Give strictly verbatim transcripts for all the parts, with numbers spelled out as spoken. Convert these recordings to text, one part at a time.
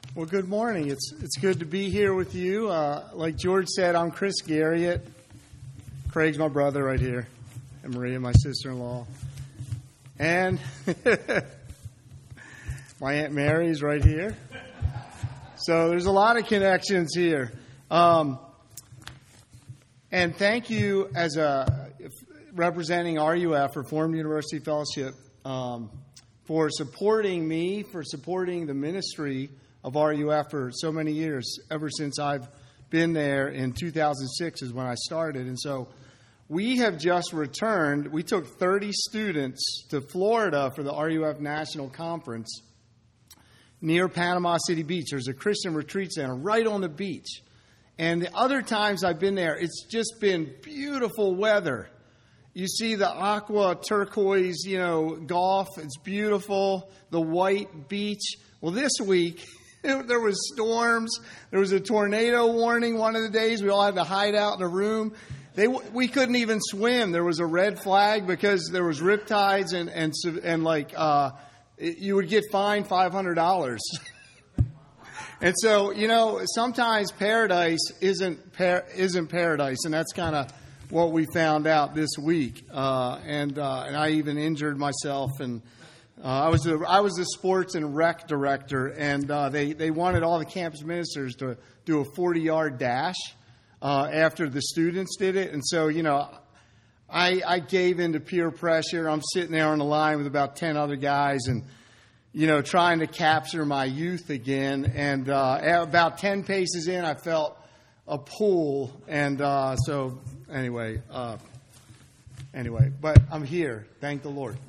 Well, good morning. It's it's good to be here with you. Uh, like George said, I'm Chris Garriott. Craig's my brother right here, and Maria, my sister-in-law, and my Aunt Mary's right here. So there's a lot of connections here. Um, and thank you, as a representing R U F, Reformed University Fellowship, um, for supporting me, for supporting the ministry of R U F for so many years, ever since I've been there. In two thousand six is when I started. And so we have just returned. We took thirty students to Florida for the R U F National Conference near Panama City Beach. There's a Christian retreat center right on the beach. And the other times I've been there, it's just been beautiful weather. You see the aqua turquoise, you know, Gulf. It's beautiful. The white beach. Well, this week there was storms. There was a tornado warning one of the days. We all had to hide out in a room. They we couldn't even swim. There was a red flag because there was riptides and and and like uh, you would get fined five hundred dollars. And so, you know, sometimes paradise isn't par- isn't paradise, and that's kind of what we found out this week. Uh, and uh, and I even injured myself, and uh, I was a, I was the sports and rec director, and uh, they they wanted all the campus ministers to do a forty-yard dash uh, after the students did it, and so you know, I I gave in to peer pressure. I'm sitting there on the line with about ten other guys, and you know, trying to capture my youth again. And uh, about ten paces in, I felt a pull. And uh, so, anyway, uh, anyway, but I'm here. Thank the Lord.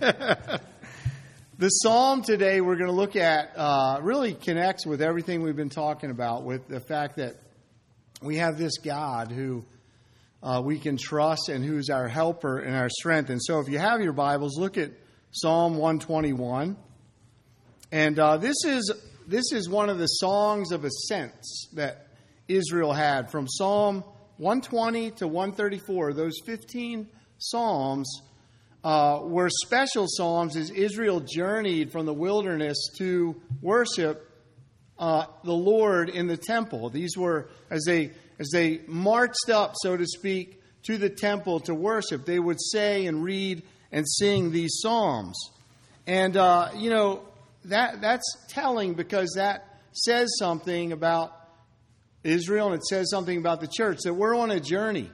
The psalm today we're going to look at uh, really connects with everything we've been talking about, with the fact that we have this God who uh, we can trust and who's our helper and our strength. And so if you have your Bibles, look at Psalm one twenty-one. And uh, this is this is one of the songs of ascents that Israel had, from Psalm one twenty to one thirty-four. Those fifteen psalms uh, were special psalms as Israel journeyed from the wilderness to worship uh, the Lord in the temple. These were as they as they marched up, so to speak, to the temple to worship. They would say and read and sing these psalms, and uh, you know. That that's telling, because that says something about Israel, and it says something about the church, that we're on a journey.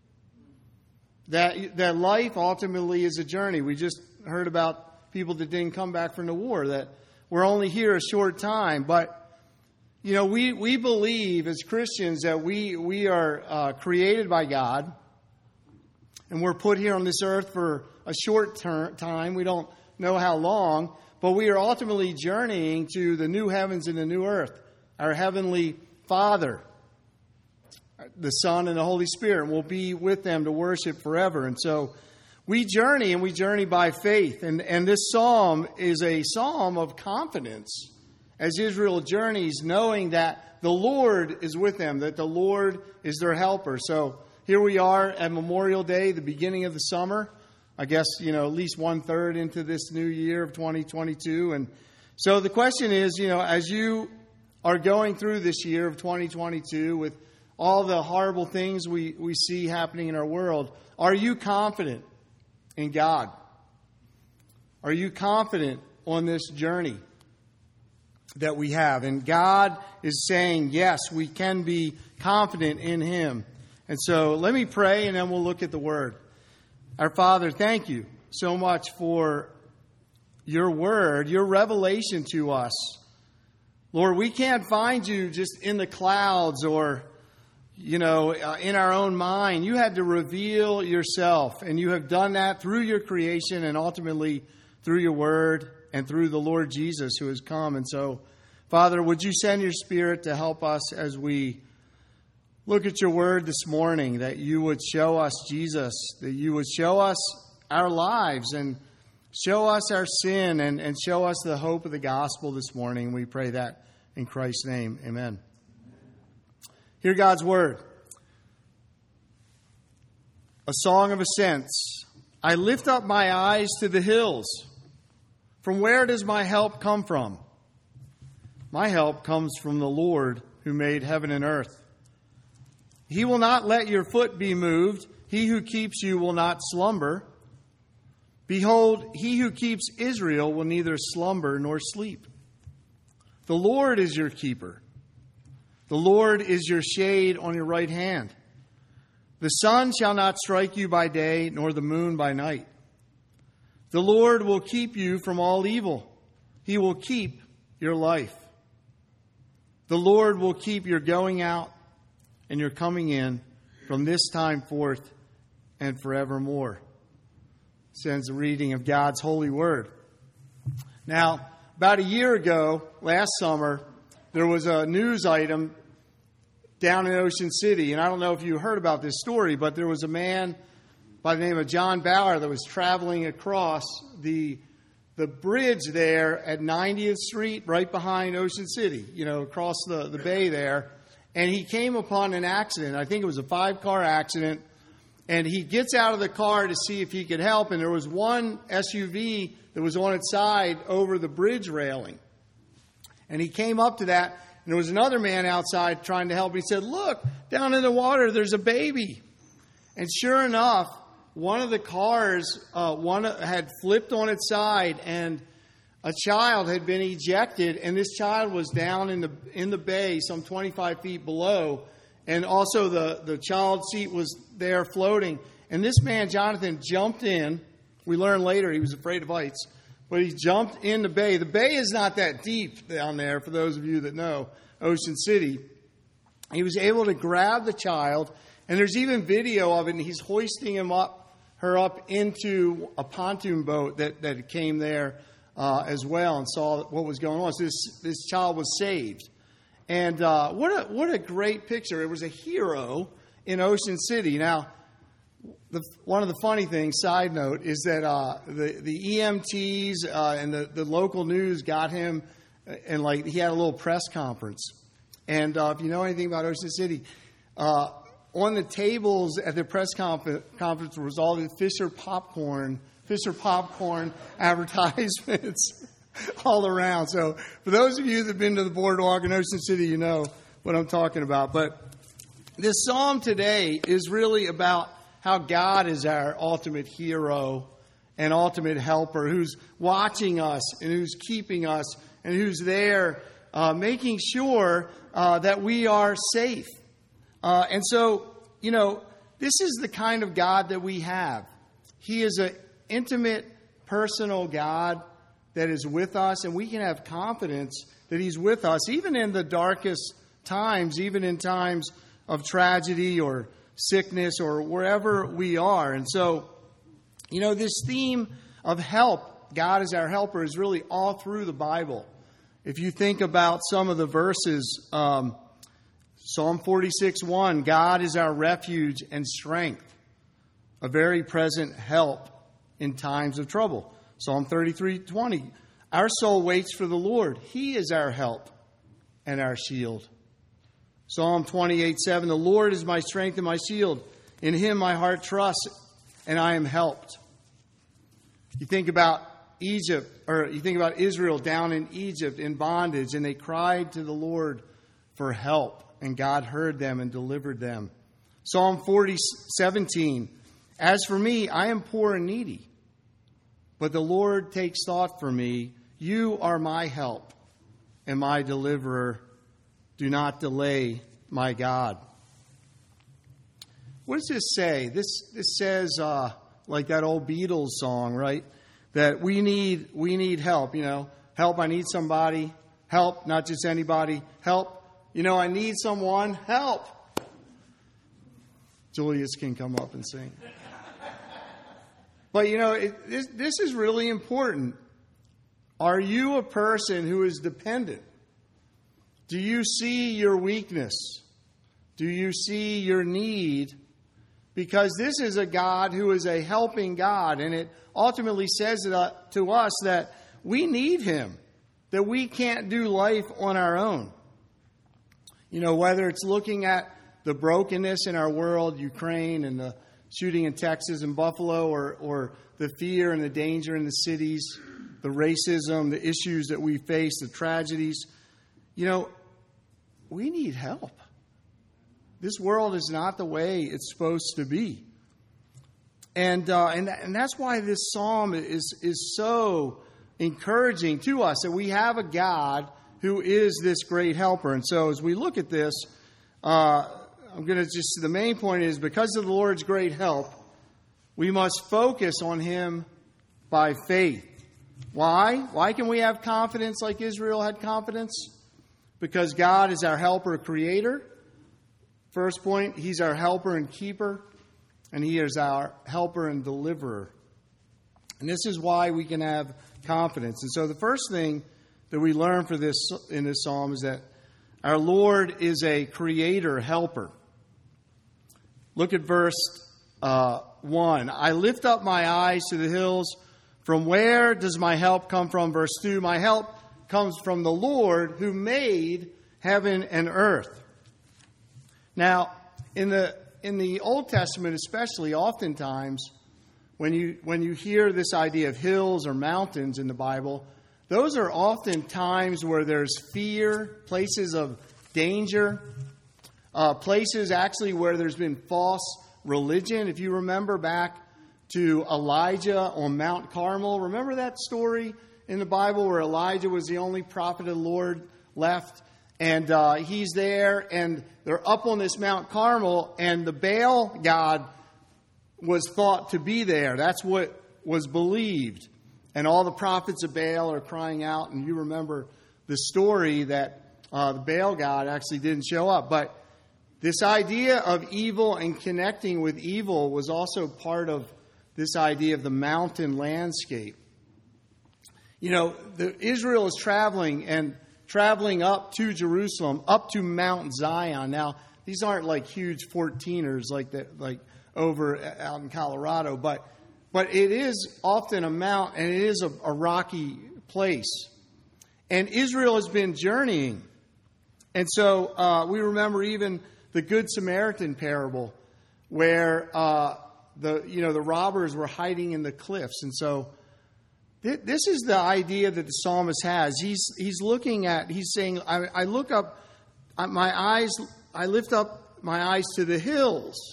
That that life ultimately is a journey. We just heard about people that didn't come back from the war, that we're only here a short time. But, you know, we, we believe as Christians that we, we are uh, created by God, and we're put here on this earth for a short ter- time. We don't know how long. But we are ultimately journeying to the new heavens and the new earth, our heavenly Father, the Son, and the Holy Spirit. Will be with them to worship forever. And so we journey, and we journey by faith. And, and this psalm is a psalm of confidence as Israel journeys, knowing that the Lord is with them, that the Lord is their helper. So here we are at Memorial Day, the beginning of the summer. I guess, you know, at least one third into this new year of twenty twenty-two. And so the question is, you know, as you are going through this year of twenty twenty-two with all the horrible things we, we see happening in our world, are you confident in God? Are you confident on this journey that we have? And God is saying, yes, we can be confident in Him. And so let me pray, and then we'll look at the Word. Our Father, thank you so much for your word, your revelation to us. Lord, we can't find you just in the clouds or, you know, uh, in our own mind. You had to reveal yourself, and you have done that through your creation and ultimately through your word and through the Lord Jesus who has come. And so, Father, would you send your Spirit to help us as we look at your word this morning, that you would show us Jesus, that you would show us our lives and show us our sin and, and show us the hope of the gospel this morning. We pray that in Christ's name. Amen. Hear God's word. A song of ascents. I lift up my eyes to the hills. From where does my help come from? My help comes from the Lord who made heaven and earth. He will not let your foot be moved. He who keeps you will not slumber. Behold, he who keeps Israel will neither slumber nor sleep. The Lord is your keeper. The Lord is your shade on your right hand. The sun shall not strike you by day, nor the moon by night. The Lord will keep you from all evil. He will keep your life. The Lord will keep your going out and your coming in from this time forth and forevermore. Sends the reading of God's holy word. Now, about a year ago, last summer, there was a news item down in Ocean City, and I don't know if you heard about this story, but there was a man by the name of John Bauer that was traveling across the the bridge there at ninetieth Street, right behind Ocean City, you know, across the, the bay there, and he came upon an accident. I think it was a five-car accident, and he gets out of the car to see if he could help, and there was one S U V that was on its side over the bridge railing. And he came up to that, and there was another man outside trying to help. He said, "Look, down in the water, there's a baby." And sure enough, one of the cars, uh, one had flipped on its side, and a child had been ejected, and this child was down in the in the bay, some twenty-five feet below, and also the, the child seat was there floating. And this man, Jonathan, jumped in. We learned later he was afraid of heights, but he jumped in the bay. The bay is not that deep down there, for those of you that know Ocean City. He was able to grab the child, and there's even video of it, and he's hoisting him up, her up into a pontoon boat that, that came there uh, as well, and saw what was going on. So this this child was saved. And uh, what a what a great picture. It was a hero in Ocean City. Now, the, one of the funny things, side note, is that uh, the, the E M Ts uh, and the, the local news got him, and like he had a little press conference. And uh, if you know anything about Ocean City, uh, on the tables at the press conference was all the Fisher popcorn, Fisher popcorn advertisements all around. So for those of you that have been to the boardwalk in Ocean City, you know what I'm talking about. But this psalm today is really about how God is our ultimate hero and ultimate helper, who's watching us and who's keeping us and who's there uh, making sure uh, that we are safe. Uh, and so, you know, this is the kind of God that we have. He is an intimate, personal God that is with us, and we can have confidence that He's with us, even in the darkest times, even in times of tragedy or sickness or wherever we are. And so, you know, this theme of help, God is our helper, is really all through the Bible. If you think about some of the verses, um, Psalm forty-six one, God is our refuge and strength, a very present help in times of trouble. Psalm thirty-three twenty, our soul waits for the Lord. He is our help and our shield. Psalm twenty-eight seven, the Lord is my strength and my shield. In Him my heart trusts, and I am helped. You think about Egypt, or you think about Israel down in Egypt in bondage, and they cried to the Lord for help. And God heard them and delivered them. Psalm forty seventeen. As for me, I am poor and needy, but the Lord takes thought for me. You are my help and my deliverer. Do not delay, my God. What does this say? This this says uh, like that old Beatles song, right? That we need we need help. You know, help. I need somebody. Help, not just anybody. Help. You know, I need someone. Help. Julius can come up and sing. But, you know, it, this, this is really important. Are you a person who is dependent? Do you see your weakness? Do you see your need? Because this is a God who is a helping God. And it ultimately says to us that we need Him, that we can't do life on our own. You know, whether it's looking at the brokenness in our world, Ukraine and the shooting in Texas and Buffalo, or, or the fear and the danger in the cities, the racism, the issues that we face, the tragedies. you know, we need help. This world is not the way it's supposed to be. And uh, and and that's why this psalm is is so encouraging to us, that we have a God who is this great helper. And so as we look at this, uh, I'm going to just, the main point is, because of the Lord's great help, we must focus on Him by faith. Why? Why can we have confidence like Israel had confidence? Because God is our helper, creator. First point, He's our helper and keeper. And He is our helper and deliverer. And this is why we can have confidence. And so the first thing that we learn for this in this psalm is that our Lord is a creator helper. Look at verse uh, one. I lift up my eyes to the hills. From where does my help come from? Verse two. My help comes from the Lord who made heaven and earth. Now, in the in the Old Testament especially, oftentimes when you when you hear this idea of hills or mountains in the Bible, those are often times where there's fear, places of danger, uh, places actually where there's been false religion. If you remember back to Elijah on Mount Carmel, remember that story in the Bible where Elijah was the only prophet of the Lord left? And uh, he's there, and they're up on this Mount Carmel, and the Baal god was thought to be there. That's what was believed. And all the prophets of Baal are crying out. And you remember the story that uh, the Baal god actually didn't show up. But this idea of evil and connecting with evil was also part of this idea of the mountain landscape. You know, the, Israel is traveling and traveling up to Jerusalem, up to Mount Zion. Now, these aren't like huge fourteeners like that, like over out in Colorado, but but it is often a mount, and it is a, a rocky place. And Israel has been journeying, and so uh, we remember even the Good Samaritan parable, where uh, the you know the robbers were hiding in the cliffs, and so th- this is the idea that the psalmist has. He's he's looking at, he's saying, I, I look up, my eyes, I lift up my eyes to the hills.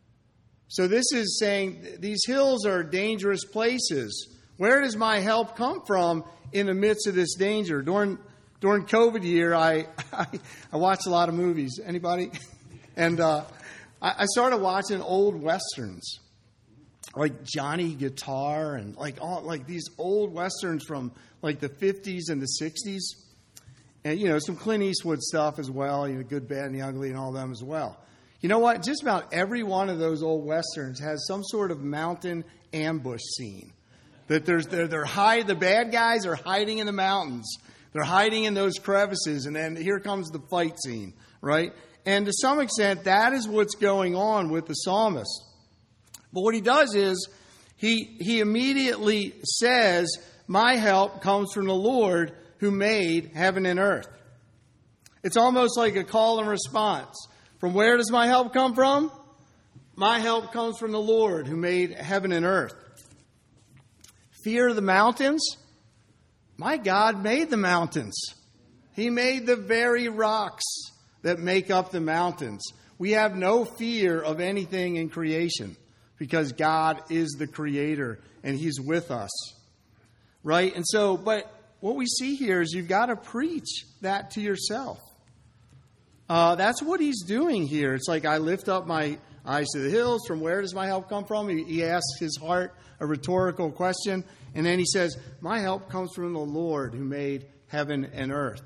So this is saying these hills are dangerous places. Where does my help come from in the midst of this danger? During during COVID year, I I, I watched a lot of movies. Anybody? And uh, I, I started watching old westerns, like Johnny Guitar, and like all like these old westerns from like the fifties and the sixties, and you know some Clint Eastwood stuff as well. You know, Good, Bad, and the Ugly, and all them as well. You know what? Just about every one of those old westerns has some sort of mountain ambush scene. That there's they're, they're hide the bad guys are hiding in the mountains. They're hiding in those crevices, and then here comes the fight scene, right? And to some extent, that is what's going on with the psalmist. But what he does is he he immediately says, "My help comes from the Lord who made heaven and earth." It's almost like a call and response. From where does my help come from? My help comes from the Lord who made heaven and earth. Fear of the mountains? My God made the mountains. He made the very rocks that make up the mountains. We have no fear of anything in creation because God is the creator and He's with us. Right? And so, but what we see here is you've got to preach that to yourself. Uh, that's what he's doing here. It's like, I lift up my eyes to the hills. From where does my help come from? He, he asks his heart a rhetorical question. And then he says, my help comes from the Lord who made heaven and earth.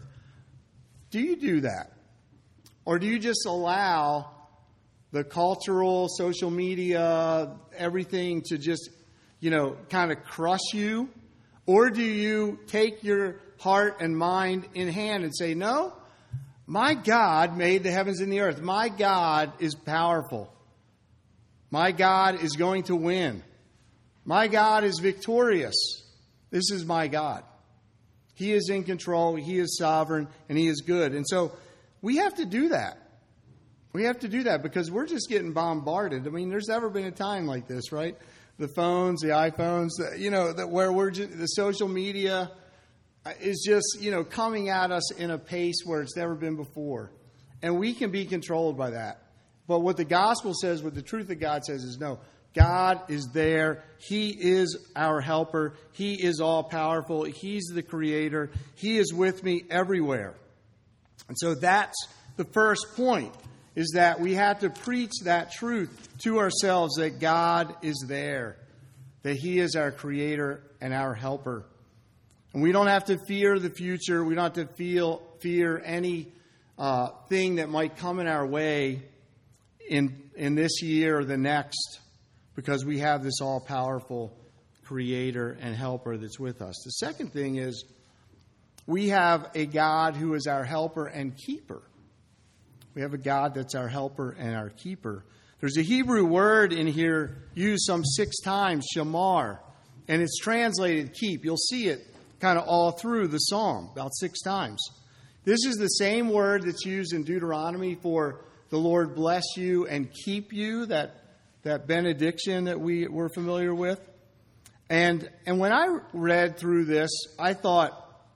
Do you do that? Or do you just allow the cultural, social media, everything to just, you know, kind of crush you? Or do you take your heart and mind in hand and say, no, my God made the heavens and the earth. My God is powerful. My God is going to win. My God is victorious. This is my God. He is in control. He is sovereign, and He is good. And so we have to do that. We have to do that because we're just getting bombarded. I mean, there's never been a time like this, right? The phones, the iPhones, the, you know, the, where we're just, the social media. is just, you know, coming at us in a pace where it's never been before. And we can be controlled by that. But what the gospel says, what the truth of God says is no. God is there. He is our helper. He is all powerful. He's the creator. He is with me everywhere. And so that's the first point, is that we have to preach that truth to ourselves, that God is there, that He is our creator and our helper. And we don't have to fear the future. We don't have to feel fear any uh, thing that might come in our way in in this year or the next, because we have this all-powerful creator and helper that's with us. The second thing is we have a God who is our helper and keeper. We have a God that's our helper and our keeper. There's a Hebrew word in here used some six times, shamar, and it's translated keep. You'll see it kind of all through the psalm, about six times. This is the same word that's used in Deuteronomy for the Lord bless you and keep you, that that benediction that we were familiar with. And and when I read through this, I thought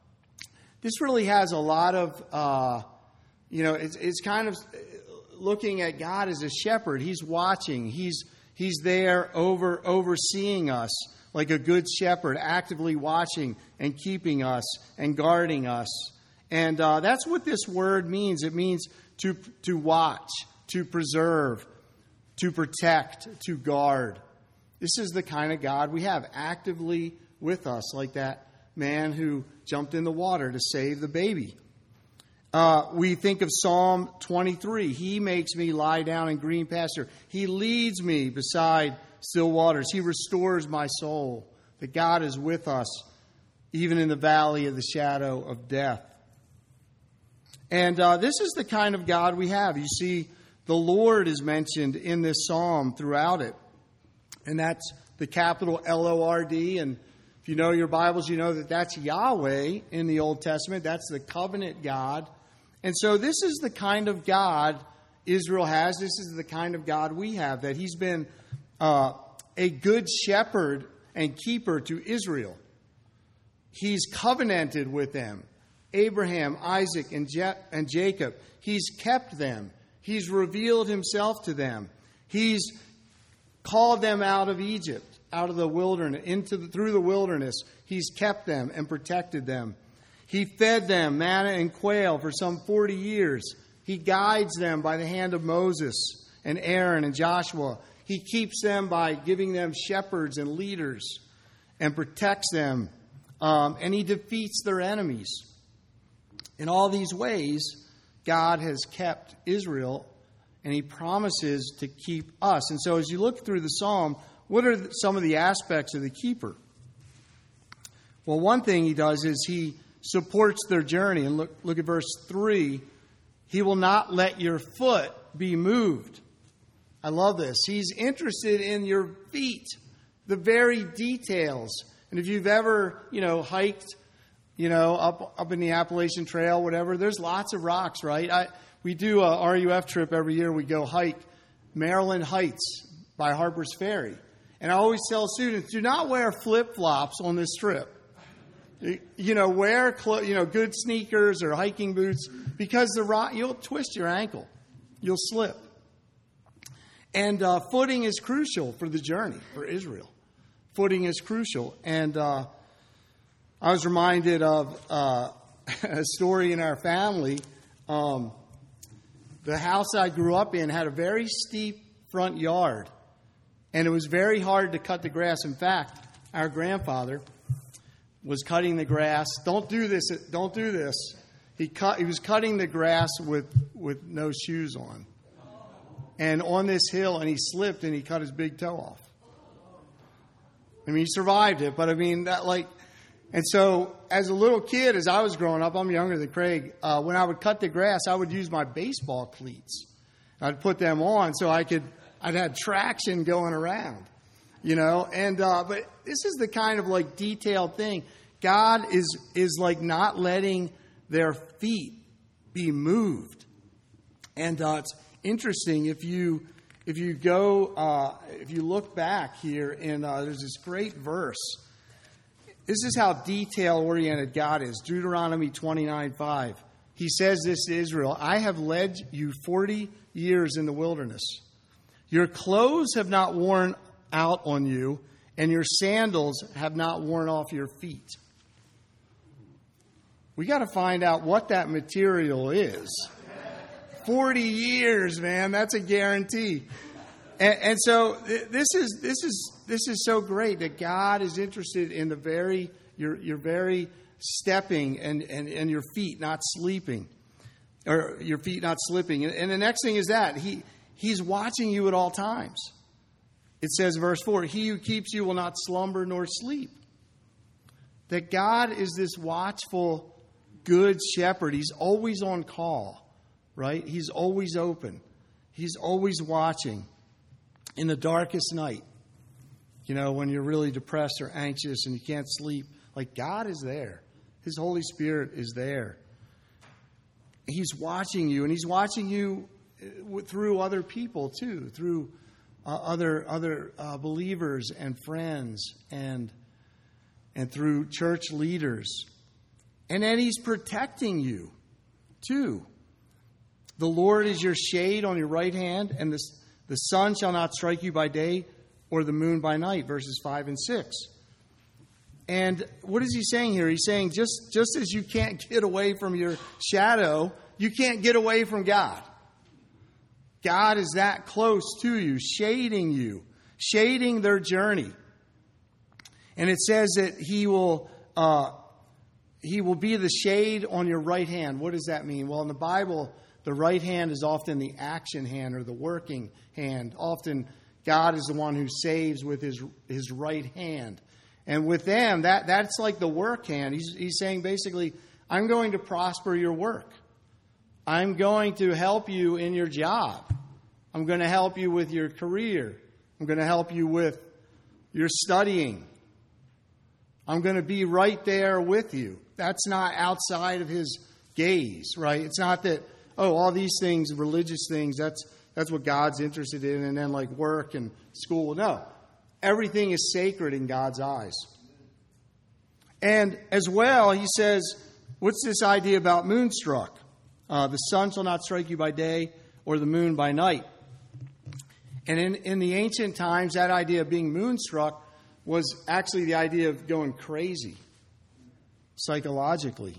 this really has a lot of, uh, you know, it's it's kind of looking at God as a shepherd. He's watching. He's he's there over overseeing us like a good shepherd, actively watching and keeping us and guarding us. And uh, that's what this word means. It means to to watch, to preserve, to protect, to guard. This is the kind of God we have, actively with us, like that man who jumped in the water to save the baby. Uh, we think of Psalm twenty-three. He makes me lie down in green pasture. He leads me beside still waters. He restores my soul. That God is with us, even in the valley of the shadow of death. And uh, this is the kind of God we have. You see, the Lord is mentioned in this psalm throughout it. And that's the capital L O R D. And if you know your Bibles, you know that that's Yahweh in the Old Testament. That's the covenant God. And so this is the kind of God Israel has. This is the kind of God we have, that He's been uh, a good shepherd and keeper to Israel. He's covenanted with them. Abraham, Isaac, and, Je- and Jacob. He's kept them. He's revealed Himself to them. He's called them out of Egypt, out of the wilderness, into the, through the wilderness. He's kept them and protected them. He fed them manna and quail for some forty years. He guides them by the hand of Moses and Aaron and Joshua. He keeps them by giving them shepherds and leaders and protects them. Um, and He defeats their enemies. In all these ways, God has kept Israel, and He promises to keep us. And so as you look through the psalm, what are some of the aspects of the keeper? Well, one thing He does is He supports their journey. And look, look at verse three. He will not let your foot be moved. I love this. He's interested in your feet, the very details. And if you've ever, you know, hiked, you know, up up in the Appalachian Trail, whatever, there's lots of rocks, right? I, we do a R U F trip every year. We go hike Maryland Heights by Harper's Ferry. And I always tell students, do not wear flip-flops on this trip. You know, wear clo- you know good sneakers or hiking boots, because the rock, you'll twist your ankle. You'll slip. And uh, footing is crucial for the journey, for Israel. Footing is crucial. And uh, I was reminded of uh, a story in our family. Um, the house I grew up in had a very steep front yard, and it was very hard to cut the grass. In fact, our grandfather was cutting the grass. Don't do this. Don't do this. He cut. He was cutting the grass with, with no shoes on, and on this hill, and he slipped and he cut his big toe off. I mean, he survived it, but I mean that like. And so, as a little kid, as I was growing up, I'm younger than Craig. Uh, when I would cut the grass, I would use my baseball cleats. I'd put them on so I could. I'd have traction going around, you know. And uh, but this is the kind of like detailed thing. God is is like not letting their feet be moved. And uh, it's interesting if you if you go uh, if you look back here, and uh, there's this great verse This is how detail-oriented God is. Deuteronomy twenty-nine five. He says this to Israel, I have led you forty years in the wilderness. Your clothes have not worn out on you, and your sandals have not worn off your feet. We got to find out what that material is. forty years, man, that's a guarantee. And, and so this is this is this is so great that God is interested in the very your your very stepping and, and, and your feet not sleeping, or your feet not slipping. And, and the next thing is that he he's watching you at all times. It says, verse four, he who keeps you will not slumber nor sleep. That God is this watchful, good shepherd. He's always on call, right? He's always open. He's always watching. In the darkest night, you know, when you're really depressed or anxious and you can't sleep, like God is there. His Holy Spirit is there. He's watching you, and He's watching you through other people too, through uh, other other uh, believers and friends, and and through church leaders, and then He's protecting you too. The Lord is your shade on your right hand, and the The sun shall not strike you by day, or the moon by night, verses five and six. And what is he saying here? He's saying just, just as you can't get away from your shadow, you can't get away from God. God is that close to you, shading you, shading their journey. And it says that he will, uh, he will be the shade on your right hand. What does that mean? Well, in the Bible, the right hand is often the action hand or the working hand. Often God is the one who saves with his his right hand. And with them, that, that's like the work hand. He's, he's saying basically, I'm going to prosper your work. I'm going to help you in your job. I'm going to help you with your career. I'm going to help you with your studying. I'm going to be right there with you. That's not outside of his gaze, right? It's not that, oh, all these things, religious things, that's that's what God's interested in, and then like work and school. No. Everything is sacred in God's eyes. And as well, he says, what's this idea about moonstruck? Uh, the sun shall not strike you by day, or the moon by night. And in, in the ancient times, that idea of being moonstruck was actually the idea of going crazy, psychologically.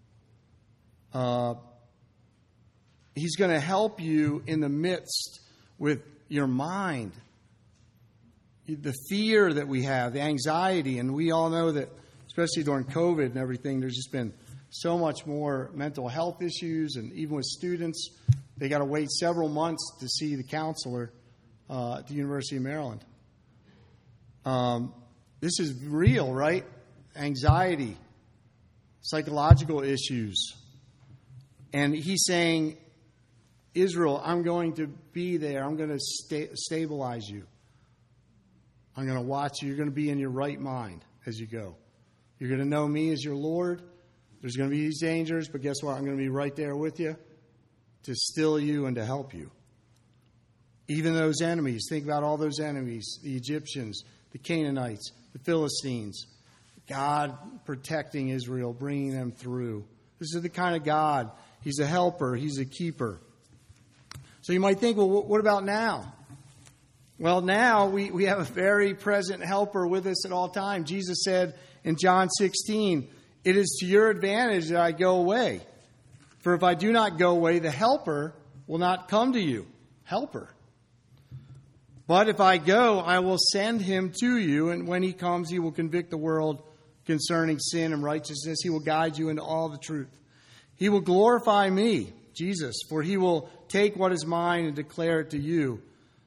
Uh He's going to help you in the midst with your mind. The fear that we have, the anxiety, and we all know that, especially during COVID and everything, there's just been so much more mental health issues, and even with students, they got to wait several months to see the counselor uh, at the University of Maryland. Um, this is real, right? Anxiety, psychological issues. And he's saying, Israel, I'm going to be there. I'm going to sta- stabilize you. I'm going to watch you. You're going to be in your right mind as you go. You're going to know me as your Lord. There's going to be these dangers, but guess what? I'm going to be right there with you to still you and to help you. Even those enemies. Think about all those enemies, the Egyptians, the Canaanites, the Philistines. God protecting Israel, bringing them through. This is the kind of God. He's a helper. He's a keeper. So you might think, well, what about now? Well, now we, we have a very present helper with us at all times. Jesus said in John sixteen, it is to your advantage that I go away. For if I do not go away, the helper will not come to you. Helper. But if I go, I will send him to you. And when he comes, he will convict the world concerning sin and righteousness. He will guide you into all the truth. He will glorify me, Jesus, for he will take what is mine and declare it to you.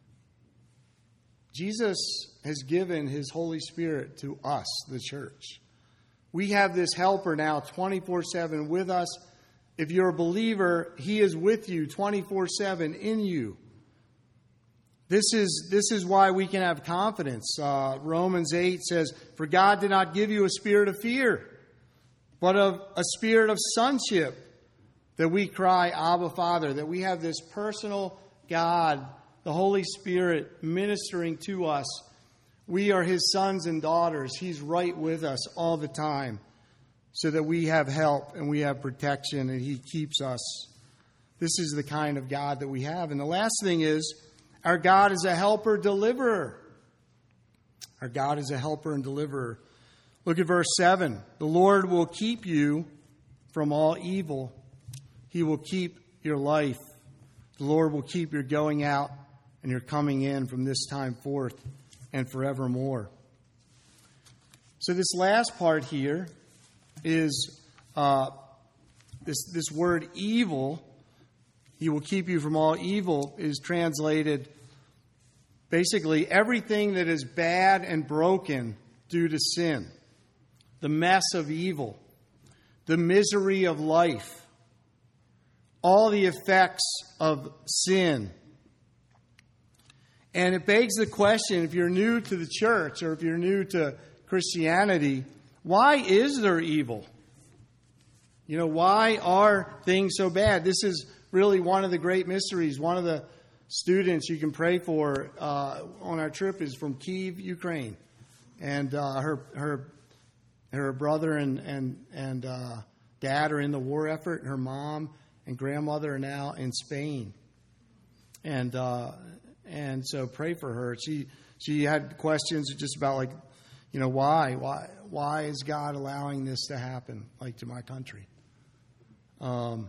Jesus has given his Holy Spirit to us, the church. We have this helper now twenty-four seven with us. If you're a believer, he is with you twenty-four seven in you. This is, this is why we can have confidence. Uh, Romans eight says, for God did not give you a spirit of fear, but of a spirit of sonship, that we cry, Abba, Father, that we have this personal God, the Holy Spirit, ministering to us we are his sons and daughters. He's right with us all the time so that we have help and we have protection and he keeps us. This is the kind of God that we have. And the last thing is, our God is a helper, deliverer. Our God is a helper and deliverer. Look at verse seven. The Lord will keep you from all evil. He will keep your life. The Lord will keep your going out and your coming in from this time forth and forevermore. So this last part here is uh, this, this word evil. He will keep you from all evil is translated basically everything that is bad and broken due to sin. The mess of evil. The misery of life. All the effects of sin. And it begs the question, if you're new to the church or if you're new to Christianity, why is there evil? You know, why are things so bad? This is really one of the great mysteries. One of the students you can pray for uh, on our trip is from Kyiv, Ukraine. And uh, her her her brother and, and, and uh, dad are in the war effort. And her mom and grandmother are now in Spain. And uh, and so pray for her. She she had questions just about like, you know, why? Why why is God allowing this to happen, like to my country? Um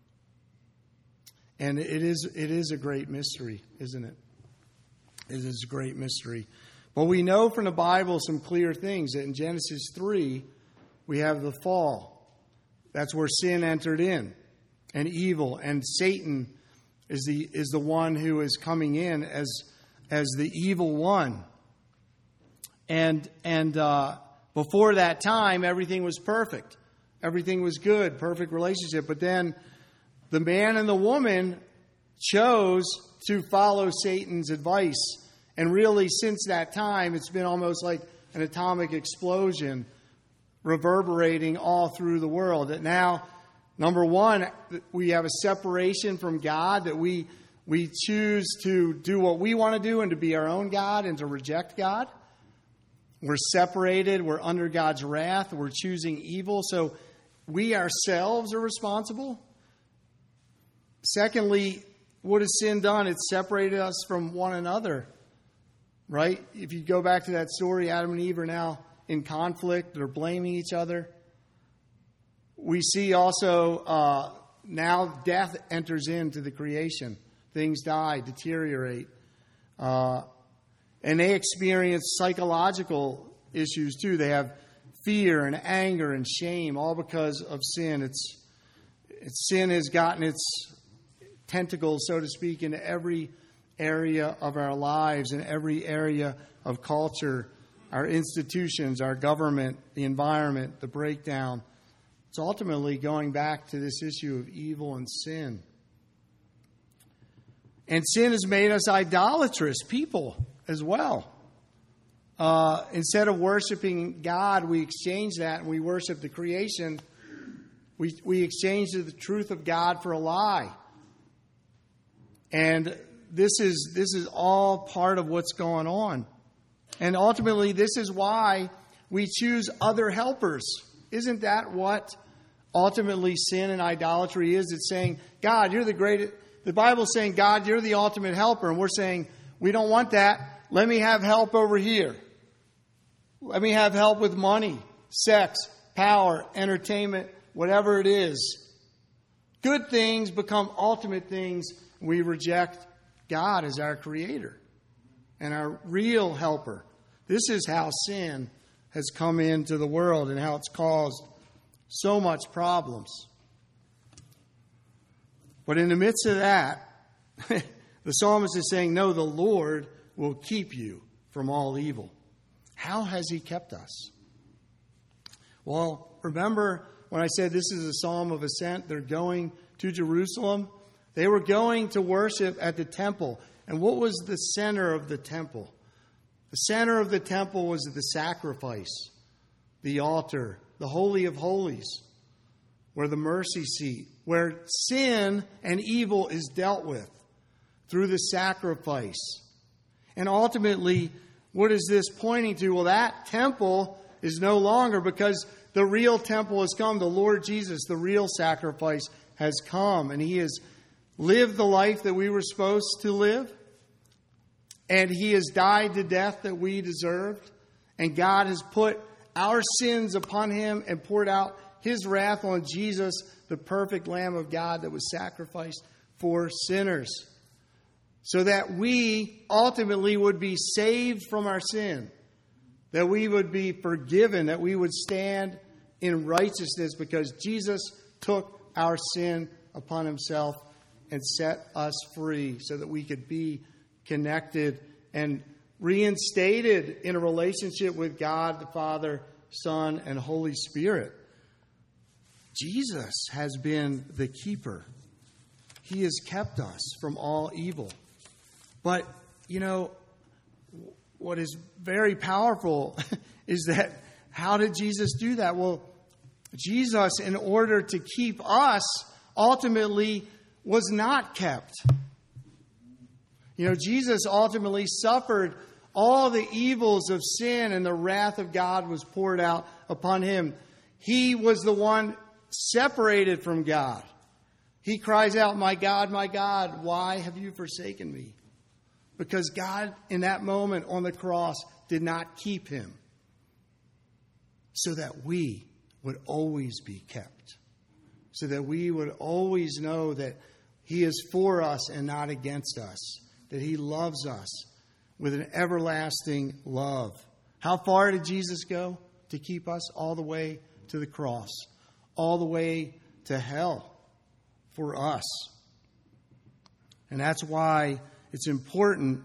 And it is it is a great mystery, isn't it? It is a great mystery. But we know from the Bible some clear things. That in Genesis three, we have the fall. That's where sin entered in. And evil. And Satan is the is the one who is coming in as as the evil one. And and uh, before that time, everything was perfect. Everything was good, perfect relationship. But then the man and the woman chose to follow Satan's advice. And really, since that time, it's been almost like an atomic explosion reverberating all through the world. That now, number one, we have a separation from God, that we we choose to do what we want to do and to be our own God and to reject God. We're separated. We're under God's wrath. We're choosing evil. So we ourselves are responsible. Secondly, what has sin done? It's separated us from one another, right? If you go back to that story, Adam and Eve are now in conflict. They're blaming each other. We see also uh, now death enters into the creation. Things die, deteriorate. Uh, and they experience psychological issues too. They have fear and anger and shame, all because of sin. It's, it's sin has gotten its tentacles, so to speak, into every area of our lives, in every area of culture, our institutions, our government, the environment, the breakdown. It's ultimately going back to this issue of evil and sin. And sin has made us idolatrous people as well. Uh, instead of worshiping God, we exchange that and we worship the creation. We, we exchange the truth of God for a lie. And this is this is all part of what's going on. And ultimately, this is why we choose other helpers. Isn't that what ultimately sin and idolatry is? It's saying, God, you're the greatest. The Bible's saying, God, you're the ultimate helper. And we're saying, we don't want that. Let me have help over here. Let me have help with money, sex, power, entertainment, whatever it is. Good things become ultimate things. We reject God as our creator and our real helper. This is how sin has come into the world and how it's caused so much problems. But in the midst of that, the psalmist is saying, no, the Lord will keep you from all evil. How has he kept us? Well, remember when I said this is a psalm of ascent? They're going to Jerusalem. They were going to worship at the temple. And what was the center of the temple? The center of the temple was the sacrifice, the altar, the Holy of Holies, where the mercy seat, where sin and evil is dealt with through the sacrifice. And ultimately, What is this pointing to? Well, that temple is no longer, because the real temple has come. The Lord Jesus, the real sacrifice, has come. And He has lived the life that we were supposed to live. And He has died the death that we deserved. And God has put our sins upon Him and poured out His wrath on Jesus, the perfect Lamb of God that was sacrificed for sinners, so that we ultimately would be saved from our sin, that we would be forgiven, that we would stand in righteousness because Jesus took our sin upon Himself and set us free so that we could be connected and reinstated in a relationship with God the Father, Son, and Holy Spirit. Jesus has been the keeper. He has kept us from all evil. But, you know, what is very powerful is that how did Jesus do that? Well, Jesus, in order to keep us, ultimately was not kept. You know, Jesus ultimately suffered all the evils of sin, and the wrath of God was poured out upon Him. He was the one separated from God. He cries out, "My God, my God, why have you forsaken me?" Because God, in that moment on the cross, did not keep Him, so that we would always be kept, so that we would always know that He is for us and not against us, that He loves us with an everlasting love. How far did Jesus go to keep us? All the way to the cross, all the way to hell for us. And that's why it's important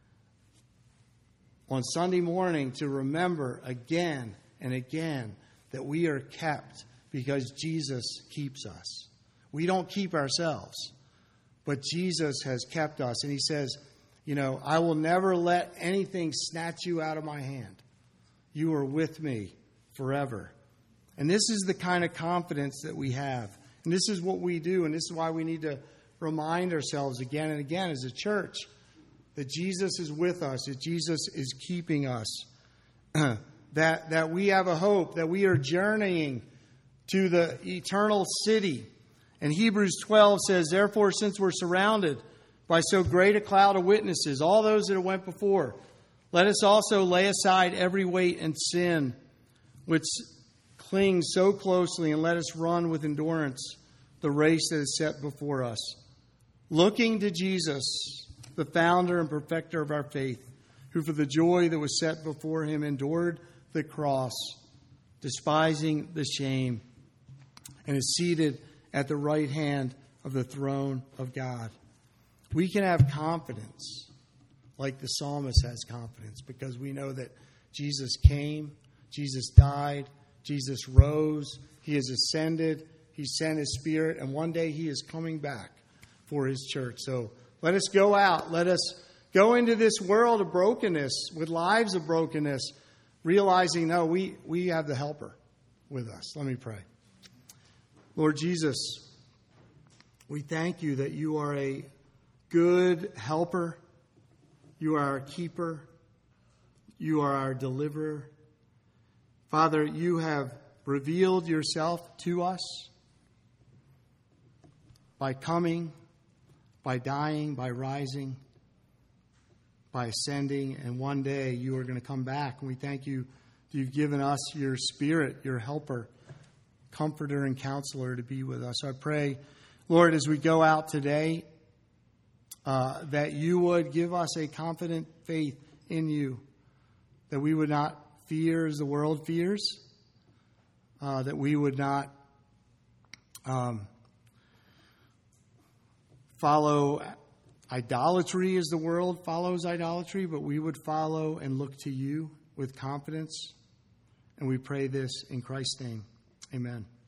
on Sunday morning to remember again and again that we are kept because Jesus keeps us. We don't keep ourselves, but Jesus has kept us. And He says, you know, I will never let anything snatch you out of my hand. You are with me forever. And this is the kind of confidence that we have. And this is what we do. And this is why we need to remind ourselves again and again as a church that Jesus is with us, that Jesus is keeping us, that, that we have a hope, that we are journeying to the eternal city. And Hebrews twelve says, therefore, since we're surrounded by so great a cloud of witnesses, all those that went before, let us also lay aside every weight and sin which clings so closely, and let us run with endurance the race that is set before us, looking to Jesus, the founder and perfecter of our faith, who for the joy that was set before Him endured the cross, despising the shame, and is seated at the right hand of the throne of God. We can have confidence like the psalmist has confidence because we know that Jesus came, Jesus died, Jesus rose, He has ascended, He sent His Spirit, and one day He is coming back for His church. So let us go out. Let us go into this world of brokenness, with lives of brokenness, realizing, no, we, we have the Helper with us. Let me pray. Lord Jesus, we thank You that You are a good helper. You are our keeper. You are our deliverer. Father, You have revealed Yourself to us by coming, by dying, by rising, by ascending, and one day You are going to come back. And we thank You that You've given us Your Spirit, Your helper, comforter, and counselor to be with us. So I pray, Lord, as we go out today, uh, that You would give us a confident faith in You, that we would not fear as the world fears, uh, that we would not um, follow idolatry as the world follows idolatry, but we would follow and look to You with confidence. And we pray this in Christ's name. Amen.